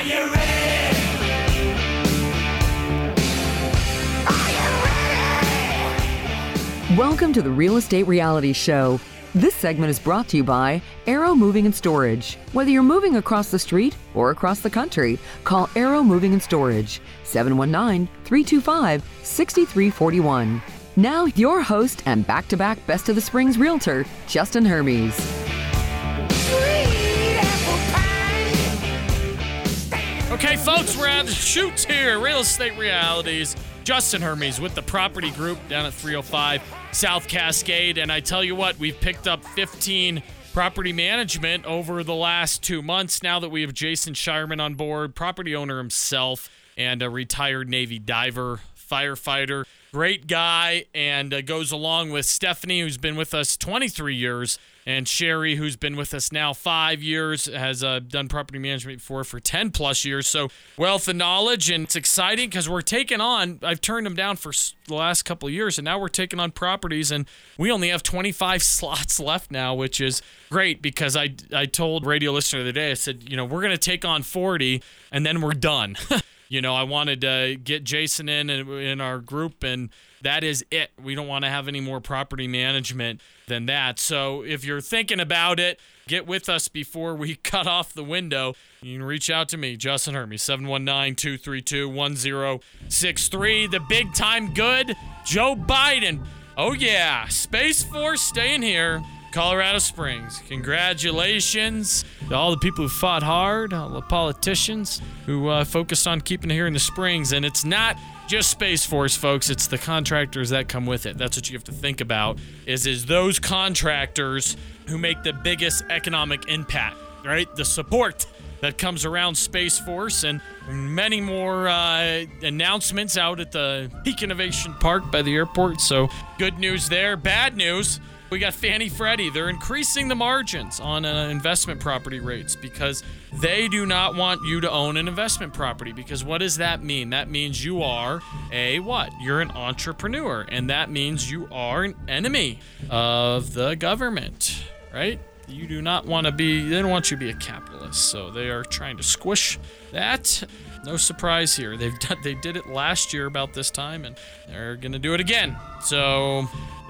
you ready? Are you ready? Welcome to the Real Estate Reality Show. This segment is brought to you by Arrow Moving and Storage. Whether you're moving across the street or across the country, call Arrow Moving and Storage, 719-325-6341. Now, your host and back-to-back Best of the Springs realtor, Justin Hermes. Okay, folks, we're at the shoots here. Real Estate Realities. Justin Hermes with the Property Group down at 305 South Cascade. And I tell you what, we've picked up 15 property management over the last 2 months now that we have Jason Shireman on board, property owner himself, and a retired Navy diver, firefighter. Great guy, and goes along with Stephanie, who's been with us 23 years, and Sherry, who's been with us now 5 years, has done property management before for 10 plus years. So wealth of knowledge, and it's exciting because we're taking on, I've turned them down for the last couple of years, and now we're taking on properties, and we only have 25 slots left now, which is great because I told radio listener the other day, I said, we're going to take on 40, and then we're done. I wanted to get Jason in our group, and that is it. We don't want to have any more property management than that. So if you're thinking about it, get with us before we cut off the window. You can reach out to me, Justin Hermes, 719-232-1063. The big time good, Joe Biden. Oh, yeah, Space Force staying here. Colorado Springs. Congratulations to all the people who fought hard, all the politicians who focused on keeping it here in the Springs. And it's not just Space Force, folks. It's the contractors that come with it. That's what you have to think about, is those contractors who make the biggest economic impact, right? The support that comes around Space Force, and many more announcements out at the Peak Innovation Park by the airport. So good news there. Bad news. We got Fannie Freddie. They're increasing the margins on investment property rates because they do not want you to own an investment property. Because what does that mean? That means you are what? You're an entrepreneur. And that means you are an enemy of the government, right? You do not want to be, they don't want you to be a capitalist. So they are trying to squish that. No surprise here. They did it last year about this time, and they're going to do it again. So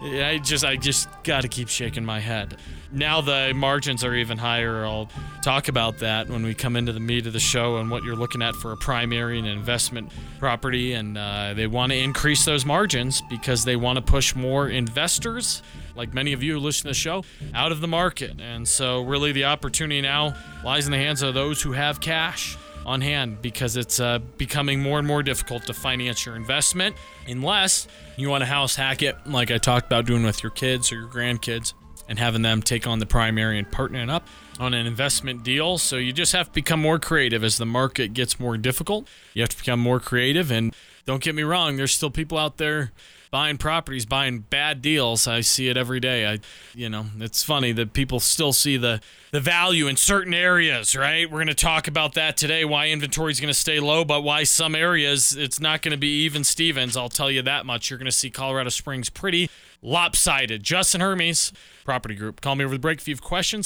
I just got to keep shaking my head. Now the margins are even higher. I'll talk about that when we come into the meat of the show and what you're looking at for a primary and investment property. And they want to increase those margins because they want to push more investors, like many of you who listen to the show, out of the market. And so really the opportunity now lies in the hands of those who have cash on hand, because it's becoming more and more difficult to finance your investment unless you want to house hack it like I talked about doing with your kids or your grandkids and having them take on the primary and partnering up on an investment deal. So you just have to become more creative as the market gets more difficult. You have to become more creative, and don't get me wrong, there's still people out there buying properties, buying bad deals. I see it every day. It's funny that people still see the value in certain areas, right? We're going to talk about that today, why inventory is going to stay low, but why some areas it's not going to be even Stevens. I'll tell you that much. You're going to see Colorado Springs pretty lopsided. Justin Hermes, Property Group. Call me over the break if you have questions,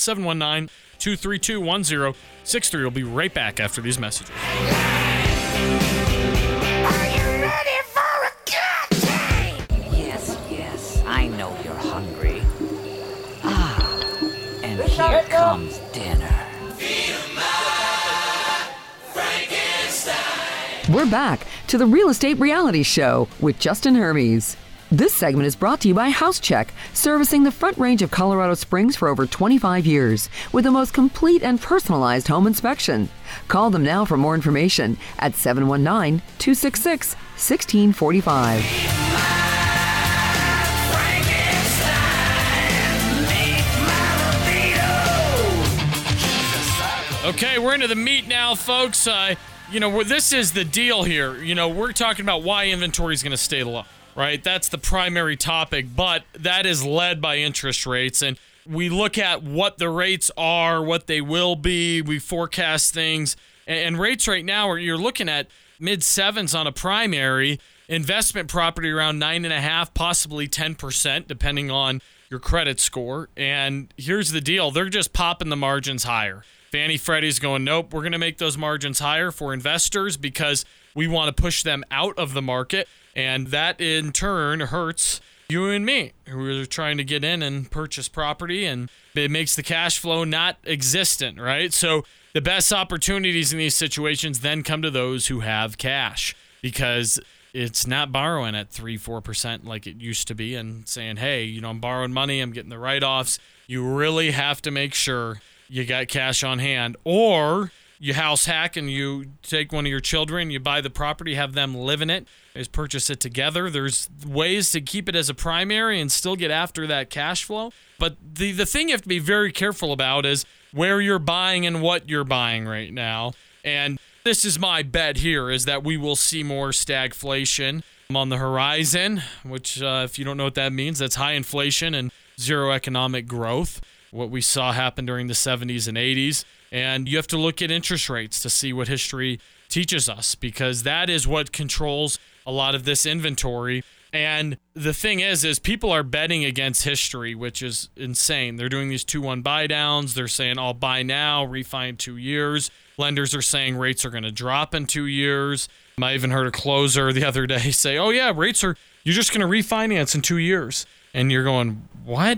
719-232-1063. We'll be right back after these messages. I know you're hungry. And here comes dinner. We're back to the Real Estate Reality Show with Justin Hermes. This segment is brought to you by House Check, servicing the Front Range of Colorado Springs for over 25 years with the most complete and personalized home inspection. Call them now for more information at 719-266-1645. Okay, we're into the meat now, folks. This is the deal here. We're talking about why inventory is going to stay low, right? That's the primary topic, but that is led by interest rates. And we look at what the rates are, what they will be. We forecast things. And rates right now, you're looking at mid-sevens on a primary, investment property around 9.5%, possibly 10%, depending on your credit score. And here's the deal. They're just popping the margins higher. Fannie Freddie's going, nope, we're going to make those margins higher for investors because we want to push them out of the market. And that in turn hurts you and me who are trying to get in and purchase property, and it makes the cash flow not existent, right? So the best opportunities in these situations then come to those who have cash, because it's not borrowing at 3-4% like it used to be and saying, hey, I'm borrowing money, I'm getting the write-offs. You really have to make sure you got cash on hand, or you house hack and you take one of your children, you buy the property, have them live in it, is purchase it together. There's ways to keep it as a primary and still get after that cash flow. But the thing you have to be very careful about is where you're buying and what you're buying right now. And this is my bet here, is that we will see more stagflation on the horizon, which if you don't know what that means, that's high inflation and zero economic growth, what we saw happen during the 70s and 80s. And you have to look at interest rates to see what history teaches us, because that is what controls a lot of this inventory. And the thing is people are betting against history, which is insane. They're doing these 2-1 buy downs. They're saying, I'll buy now, refi in 2 years. Lenders are saying rates are going to drop in 2 years. I even heard a closer the other day say, oh yeah, you're just going to refinance in 2 years. And you're going, what?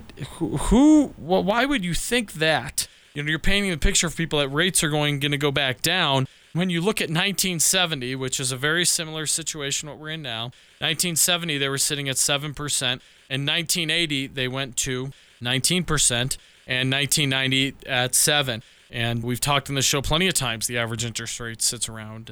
Why would you think that? You're painting the picture for people that rates are going to go back down. When you look at 1970, which is a very similar situation what we're in now, 1970 they were sitting at 7%. In 1980 they went to 19%, and 1990 at 7%. And we've talked in the show plenty of times, the average interest rate sits around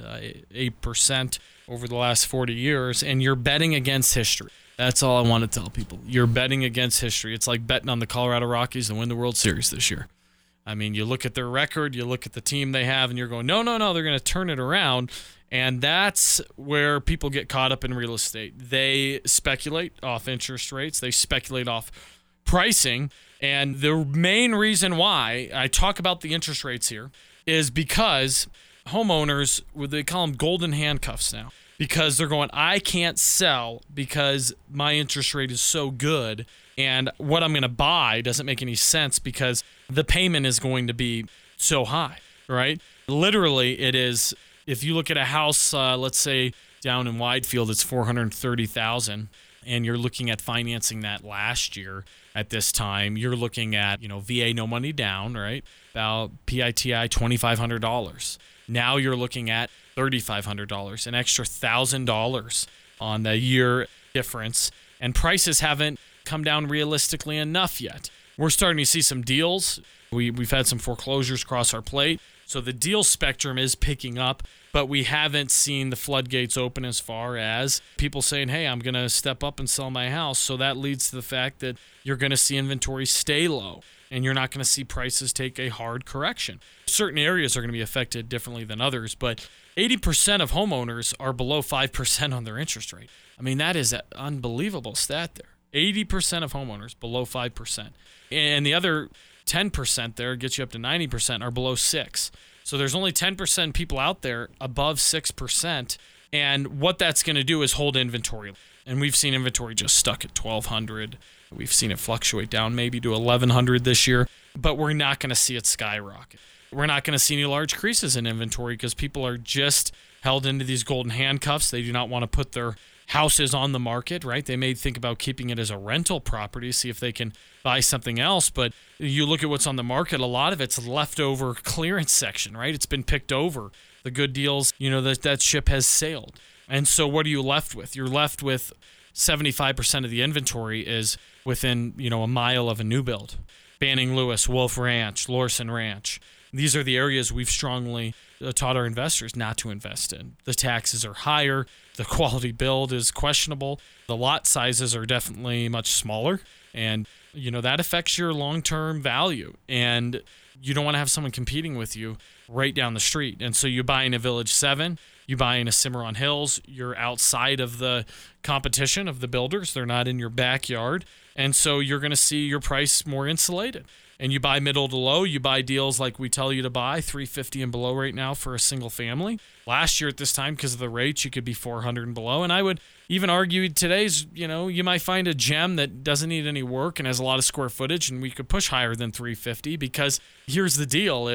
8% over the last 40 years, and you're betting against history. That's all I want to tell people. You're betting against history. It's like betting on the Colorado Rockies to win the World Series this year. I mean, you look at their record, you look at the team they have, and you're going, no, they're going to turn it around. And that's where people get caught up in real estate. They speculate off interest rates. They speculate off pricing. And the main reason why I talk about the interest rates here is because homeowners, they call them golden handcuffs now, because they're going, I can't sell because my interest rate is so good, and what I'm going to buy doesn't make any sense because the payment is going to be so high, right? Literally, it is, if you look at a house, let's say down in Widefield, it's $430,000, and you're looking at financing that last year at this time, you're looking at, VA no money down, right? About PITI $2,500. Now you're looking at $3,500, an extra $1,000 on the year difference, and prices haven't come down realistically enough yet. We're starting to see some deals. We've had some foreclosures cross our plate, so the deal spectrum is picking up, but we haven't seen the floodgates open as far as people saying, hey, I'm going to step up and sell my house. So that leads to the fact that you're going to see inventory stay low, and you're not going to see prices take a hard correction. Certain areas are going to be affected differently than others, but 80% of homeowners are below 5% on their interest rate. I mean, that is an unbelievable stat there. 80% of homeowners below 5%. And the other 10% there gets you up to 90% are below 6%. So there's only 10% people out there above 6%. And what that's going to do is hold inventory. And we've seen inventory just stuck at 1,200. We've seen it fluctuate down maybe to 1,100 this year, but we're not going to see it skyrocket. We're not going to see any large increases in inventory because people are just held into these golden handcuffs. They do not want to put their houses on the market, right? They may think about keeping it as a rental property, see if they can buy something else. But you look at what's on the market, a lot of it's leftover clearance section, right? It's been picked over. The good deals, that ship has sailed. And so what are you left with? You're left with 75% of the inventory is within, a mile of a new build. Banning Lewis, Wolf Ranch, Lorson Ranch. These are the areas we've strongly taught our investors not to invest in. The taxes are higher. The quality build is questionable. The lot sizes are definitely much smaller. And, that affects your long-term value. And you don't want to have someone competing with you right down the street. And so you buy in a Village 7, you buy in a Cimarron Hills, you're outside of the competition of the builders. They're not in your backyard. And so you're going to see your price more insulated. And you buy middle to low, you buy deals like we tell you to buy, $350 and below right now for a single family. Last year at this time, because of the rates, you could be $400 and below. And I would even argue today's, you might find a gem that doesn't need any work and has a lot of square footage, and we could push higher than $350 because here's the deal is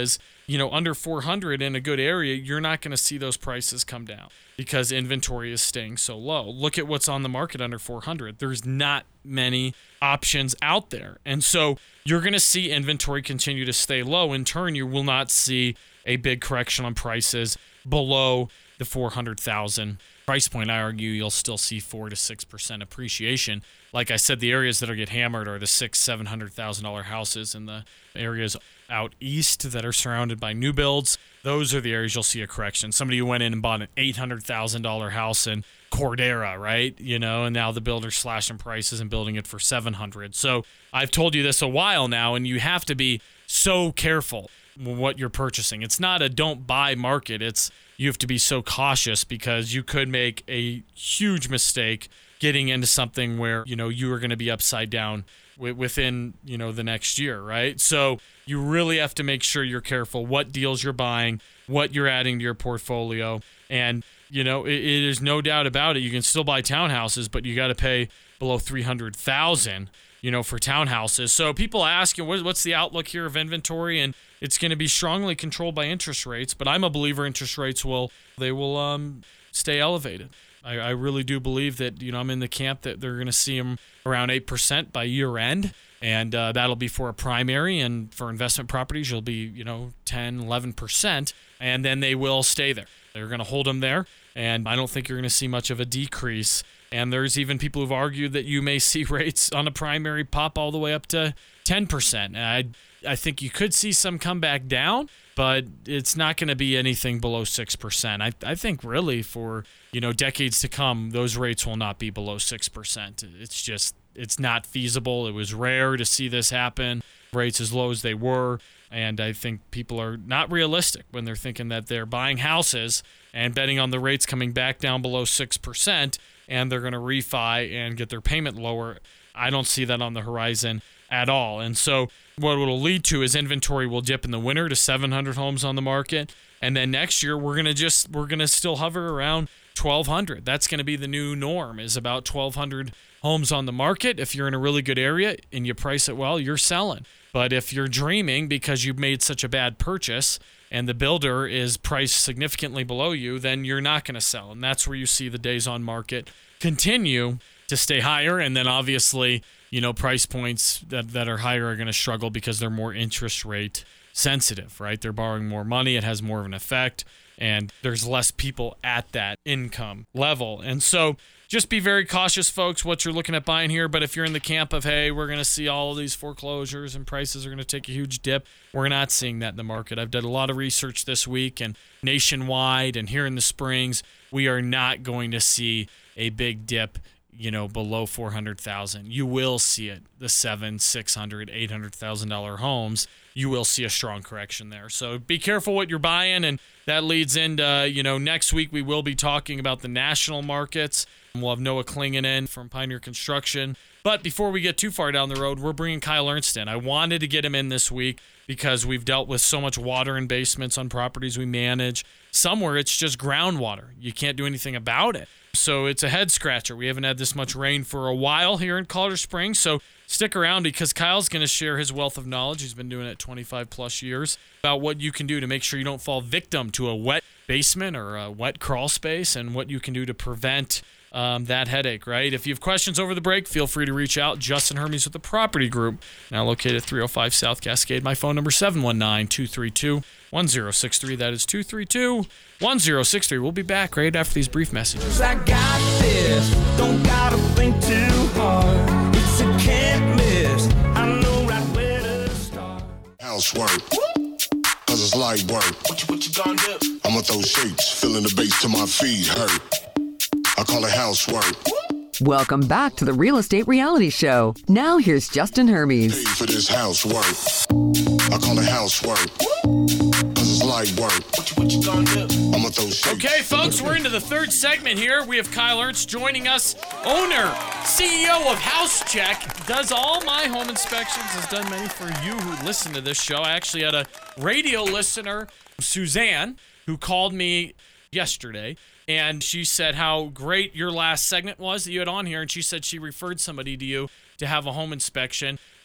under 400 in a good area, you're not going to see those prices come down because inventory is staying so low. Look at what's on the market under 400. There's not many options out there. And so you're going to see inventory continue to stay low. In turn, you will not see a big correction on prices below the 400,000 price point. I argue you'll still see 4 to 6% appreciation. Like I said, the areas that are get hammered are the $600,000-$700,000 houses, and the areas out east that are surrounded by new builds. Those are the areas you'll see a correction. Somebody who went in and bought an $800,000 house in Cordera, right? And now the builder's slashing prices and building it for $700,000. So I've told you this a while now, and you have to be so careful what you're purchasing. It's not a don't buy market. It's you have to be so cautious because you could make a huge mistake getting into something where, you are going to be upside down within, the next year, right? So you really have to make sure you're careful what deals you're buying, what you're adding to your portfolio. And, it is no doubt about it. You can still buy townhouses, but you got to pay below $300,000, for townhouses. So people ask, what's the outlook here of inventory? And it's going to be strongly controlled by interest rates, but I'm a believer interest rates will stay elevated. I really do believe that, I'm in the camp that they're going to see them around 8% by year end. And that'll be for a primary, and for investment properties, you'll be, 10, 11. And then they will stay there. They're going to hold them there. And I don't think you're going to see much of a decrease. And there's even people who've argued that you may see rates on a primary pop all the way up to 10%. And I think you could see some come back down, but it's not going to be anything below 6%. I think really for, decades to come, those rates will not be below 6%. It's not feasible. It was rare to see this happen, rates as low as they were. And I think people are not realistic when they're thinking that they're buying houses and betting on the rates coming back down below 6%, and they're going to refi and get their payment lower. I don't see that on the horizon at all. And so what it'll lead to is inventory will dip in the winter to 700 homes on the market. And then next year, we're going to still hover around 1,200. That's going to be the new norm, is about 1,200 homes on the market. If you're in a really good area and you price it well, you're selling. But if you're dreaming because you've made such a bad purchase and the builder is priced significantly below you, then you're not going to sell. And that's where you see the days on market continue to stay higher. And then obviously, price points that are higher are going to struggle because they're more interest rate sensitive, right? They're borrowing more money. It has more of an effect. And there's less people at that income level. And so just be very cautious, folks, what you're looking at buying here. But if you're in the camp of, hey, we're going to see all of these foreclosures and prices are going to take a huge dip, we're not seeing that in the market. I've done a lot of research this week, and nationwide and here in the Springs, we are not going to see a big dip, below 400,000. You will see it, the $700,000, $600,000, $800,000 homes. You will see a strong correction there. So be careful what you're buying, and that leads into, next week we will be talking about the national markets. We'll have Noah Klingen in from Pioneer Construction. But before we get too far down the road, we're bringing Kyle Ernst in. I wanted to get him in this week because we've dealt with so much water in basements on properties we manage. Somewhere it's just groundwater. You can't do anything about it. So it's a head scratcher. We haven't had this much rain for a while here in Colorado Springs. So stick around because Kyle's going to share his wealth of knowledge. He's been doing it 25 plus years about what you can do to make sure you don't fall victim to a wet basement or a wet crawl space, and what you can do to prevent that headache, right? If you have questions over the break, feel free to reach out. Justin Hermes with the Property Group, now located at 305 South Cascade. My phone number 719-232-1063. That is 232-1063. We'll be back right after these brief messages. I got this, don't gotta think too hard. It's a can't miss, I know right where to start. Housework, cause it's light work. What you gonna do? I'ma throw shapes, filling the bass till my feet hurt. I call it housework. Welcome back to the Real Estate Reality Show. Now here's Justin Hermes. Pay for this housework. I call it housework. Cause it's light work. What you gonna do? I'ma throw shapes. Okay, folks, we're into the third segment here. We have Kyle Ernst joining us, owner, CEO of House Check, does all my home inspections, has done many for you who listen to this show. I actually had a radio listener, Suzanne, who called me yesterday, and she said how great your last segment was that you had on here, and she said she referred somebody to you to have a home inspection.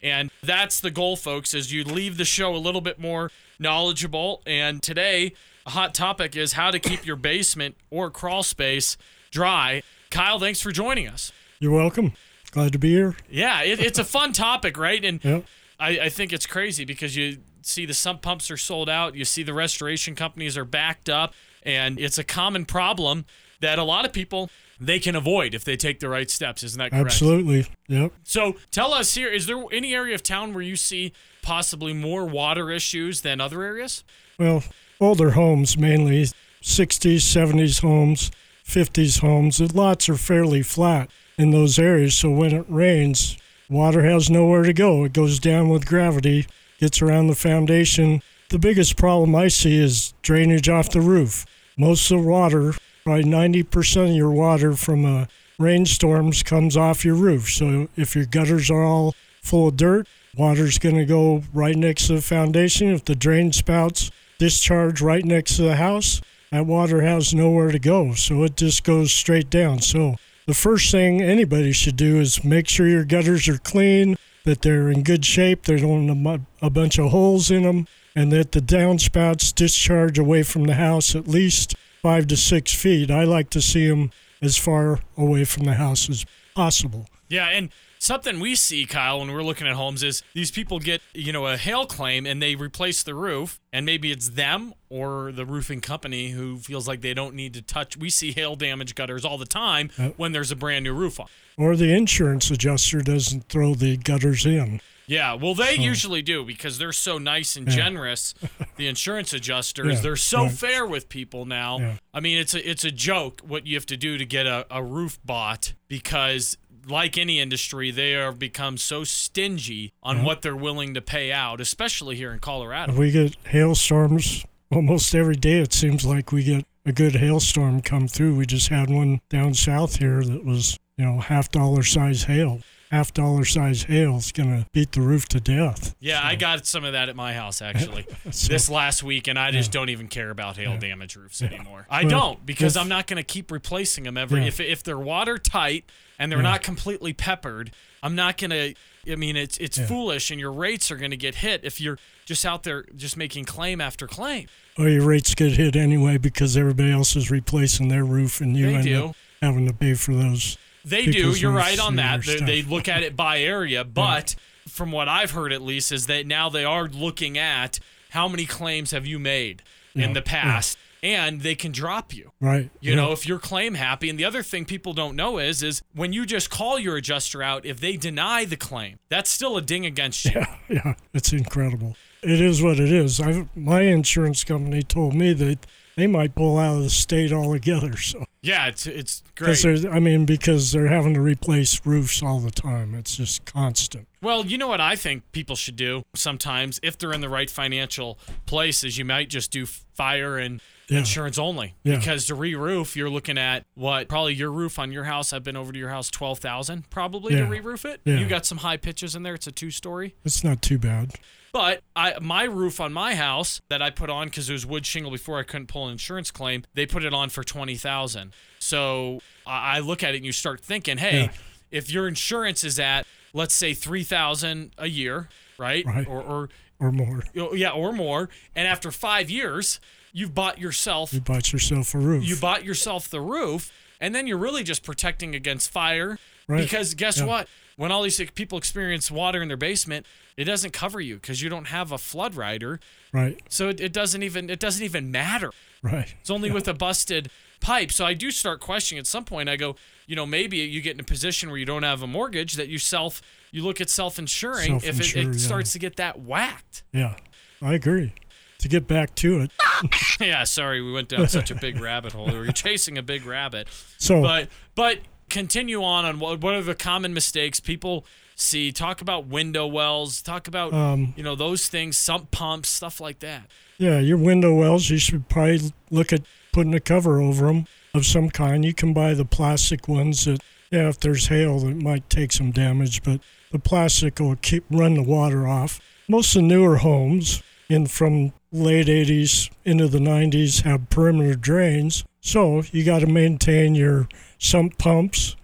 And that's the goal, folks, is you leave the show a little bit more knowledgeable. And today, a hot topic is how to keep your basement or crawl space dry. Kyle, thanks for joining us. You're welcome. Glad to be here. Yeah, it's a fun topic, right? And Yep. I think it's crazy because you see the sump pumps are sold out. You see the restoration companies are backed up. And it's a common problem that a lot of people, they can avoid if they take the right steps. Isn't that correct? Absolutely. Yep. So tell us here, is there any area of town where you see possibly more water issues than other areas? Well, older homes mainly, 60s, 70s homes, 50s homes. The lots are fairly flat in those areas, so when it rains, water has nowhere to go. It goes down with gravity, gets around the foundation. The biggest problem I see is drainage off the roof. Most of the water, probably 90% of your water from rainstorms comes off your roof. So if your gutters are all full of dirt, water's going to go right next to the foundation. If the drain spouts discharge right next to the house, that water has nowhere to go. So it just goes straight down. So the first thing anybody should do is make sure your gutters are clean, that they're in good shape, they don't have a bunch of holes in them, and that the downspouts discharge away from the house at least 5 to 6 feet. I like to see them as far away from the house as possible. Yeah, and something we see, Kyle, when we're looking at homes is these people get, a hail claim and they replace the roof, and maybe it's them or the roofing company who feels like they don't need to touch. We see hail damage gutters all the time when there's a brand new roof on. Or the insurance adjuster doesn't throw the gutters in. Yeah, well, they usually do because they're so nice and generous. The insurance adjusters, they're so fair with people now. Yeah. I mean, it's a joke what you have to do to get a roof bought because, like any industry, they have become so stingy on what they're willing to pay out, especially here in Colorado. We get hailstorms almost every day. It seems like we get a good hailstorm come through. We just had one down south here that was, $half size hail. $half size hail is going to beat the roof to death. Yeah, so. I got some of that at my house, actually, this last week, and I just don't even care about hail damage roofs anymore. I don't, because I'm not going to keep replacing them every... If they're watertight and they're not completely peppered, I'm not going to... I mean, it's foolish, and your rates are going to get hit if you're just out there just making claim after claim. Oh, your rates get hit anyway because everybody else is replacing their roof, and you end up having to pay for those. They do. You're right on that. They look at it by area, but from what I've heard at least is that now they are looking at how many claims have you made in the past, and they can drop you. Right. You know, if you're claim happy. And the other thing people don't know is when you just call your adjuster out, if they deny the claim, that's still a ding against you. Yeah, it's incredible. It is what it is. My insurance company told me that they might pull out of the state altogether. So yeah, it's great. Because they're having to replace roofs all the time. It's just constant. Well, you know what I think people should do sometimes, if they're in the right financial place, is you might just do fire and insurance only. Yeah. Because to re-roof, you're looking at probably your roof on your house. I've been over to your house, $12,000 probably to re-roof it. Yeah. You got some high pitches in there. It's a 2-story. It's not too bad. But my roof on my house that I put on because it was wood shingle before I couldn't pull an insurance claim, they put it on for $20,000. So I look at it and you start thinking, hey, if your insurance is at, let's say, $3,000 a year, right? Or more. Yeah, or more. And after 5 years, you bought yourself a roof. You bought yourself the roof, and then you're really just protecting against fire. Right. Because guess what? When all these people experience water in their basement, it doesn't cover you because you don't have a flood rider. Right. So it doesn't even matter. Right. It's only with a busted pipe. So I do start questioning at some point. I go, maybe you get in a position where you don't have a mortgage that you look at self-insuring if it starts to get that whacked. Yeah, I agree. To get back to it. Yeah, sorry, we went down such a big rabbit hole. We were chasing a big rabbit. So, but continue on what are the common mistakes people see. Talk about window wells. Talk about those things, sump pumps, stuff like that. Yeah, your window wells, you should probably look at putting a cover over them of some kind. You can buy the plastic ones that, if there's hail, it might take some damage, but the plastic will run the water off. Most of the newer homes from late 80s into the 90s have perimeter drains, so you got to maintain your sump pumps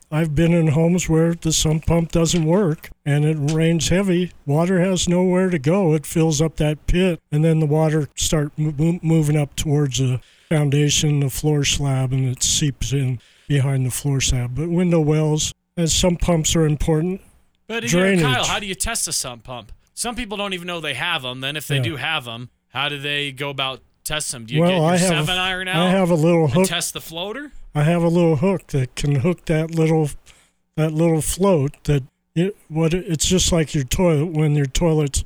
I've been in homes where the sump pump doesn't work and it rains heavy. Water has nowhere to go. It fills up that pit, and then the water starts moving up towards the foundation, the floor slab, and it seeps in behind the floor slab. But window wells, as sump pumps are important. But drainage. Kyle, how do you test a sump pump? Some people don't even know they have them. Then if they do have them, how do they go about testing them? Do you get your 7-iron out? I have a little hook. And test the floater? I have a little hook that can hook that little float. It's just like your toilet. When your toilet's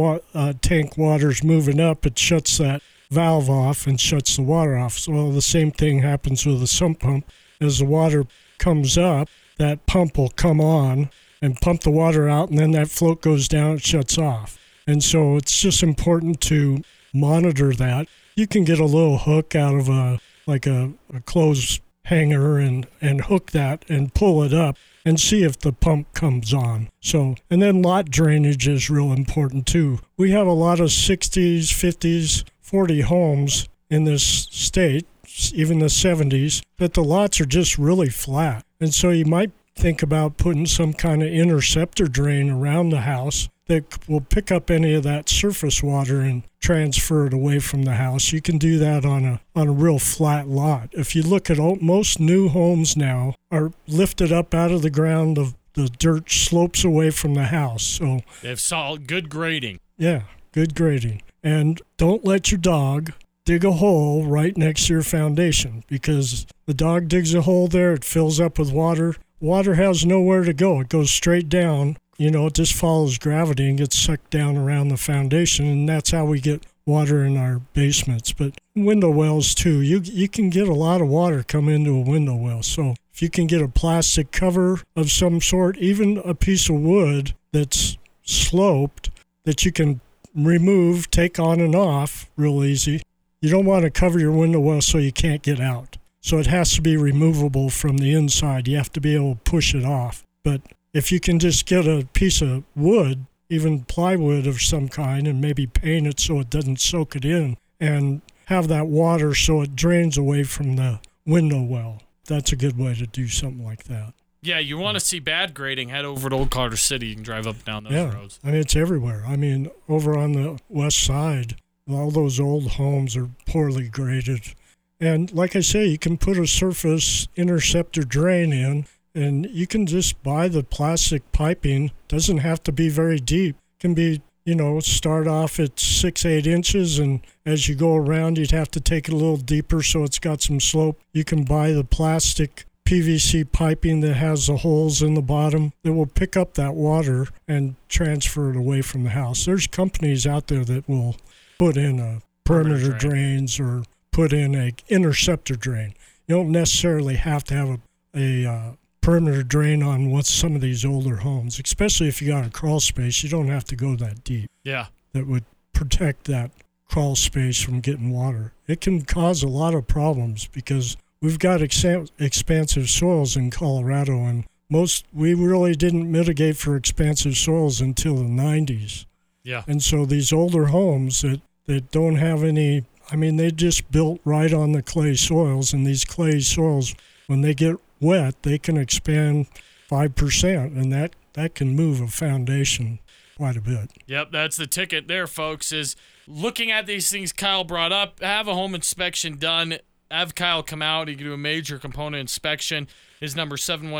tank water's moving up, it shuts that valve off and shuts the water off. So the same thing happens with a sump pump. As the water comes up, that pump will come on and pump the water out, and then that float goes down, it shuts off. And so it's just important to monitor that. You can get a little hook out of a clothes hanger and hook that and pull it up and see if the pump comes on. So, and then lot drainage is real important too. We have a lot of 60s, 50s, 40 homes in this state, even the 70s, that the lots are just really flat. And so you might think about putting some kind of interceptor drain around the house that will pick up any of that surface water and transfer it away from the house. You can do that on a real flat lot. If you look at most new homes now are lifted up out of the ground, the dirt slopes away from the house. So they have solid, good grading. Yeah, good grading. And don't let your dog dig a hole right next to your foundation, because the dog digs a hole there, it fills up with water. Water has nowhere to go. It goes straight down. It just follows gravity and gets sucked down around the foundation, and that's how we get water in our basements. But window wells, too, you can get a lot of water come into a window well. So if you can get a plastic cover of some sort, even a piece of wood that's sloped that you can remove, take on and off real easy. You don't want to cover your window well so you can't get out. So it has to be removable from the inside. You have to be able to push it off. But if you can just get a piece of wood, even plywood of some kind, and maybe paint it so it doesn't soak it in, and have that water so it drains away from the window well, that's a good way to do something like that. Yeah, you want to see bad grading, head over to Old Carter City. You can drive up and down those roads. I mean, it's everywhere. I mean, over on the west side, all those old homes are poorly graded. And like I say, you can put a surface interceptor drain in, and you can just buy the plastic piping. Doesn't have to be very deep. It can be, start off at 6-8 inches, and as you go around, you'd have to take it a little deeper so it's got some slope. You can buy the plastic PVC piping that has the holes in the bottom that will pick up that water and transfer it away from the house. There's companies out there that will put in a perimeter drains or put in a interceptor drain. You don't necessarily have to have a perimeter drain on some of these older homes, especially if you got a crawl space. You don't have to go that deep. Yeah. That would protect that crawl space from getting water. It can cause a lot of problems because we've got expansive soils in Colorado, and we really didn't mitigate for expansive soils until the 90s. Yeah. And so these older homes that don't have any, they just built right on the clay soils, and these clay soils, when they get wet, they can expand 5%, and that can move a foundation quite a bit. Yep, that's the ticket there, folks, is looking at these things Kyle brought up, have a home inspection done, have Kyle come out, he can do a major component inspection. His number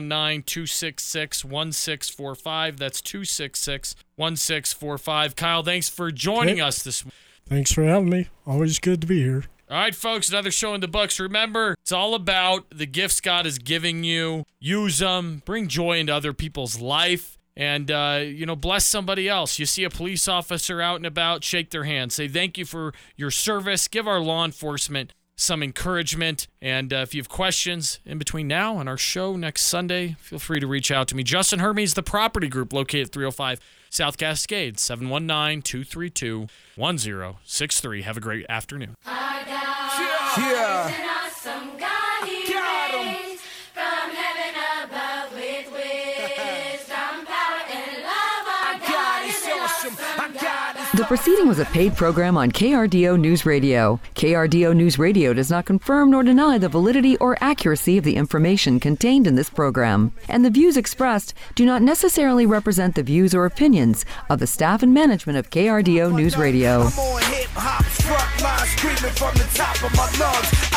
719-266-1645. That's 266-1645. Kyle, thanks for joining us this morning. Thanks for having me. Always good to be here. All right, folks, another show in the books. Remember, it's all about the gifts God is giving you. Use them. Bring joy into other people's life. And, bless somebody else. You see a police officer out and about, shake their hand. Say thank you for your service. Give our law enforcement some encouragement. And if you have questions in between now and our show next Sunday, feel free to reach out to me. Justin Hermes, The Property Group, located at 305 South Cascade, 719-232-1063. Have a great afternoon. I got an awesome God, he reigns from heaven above with wisdom, power, and love. Our God is awesome. The proceeding was a paid program on KRDO News Radio. KRDO News Radio does not confirm nor deny the validity or accuracy of the information contained in this program, and the views expressed do not necessarily represent the views or opinions of the staff and management of KRDO News Radio. I'm on hip-hop, front line, screaming from the top of my lungs.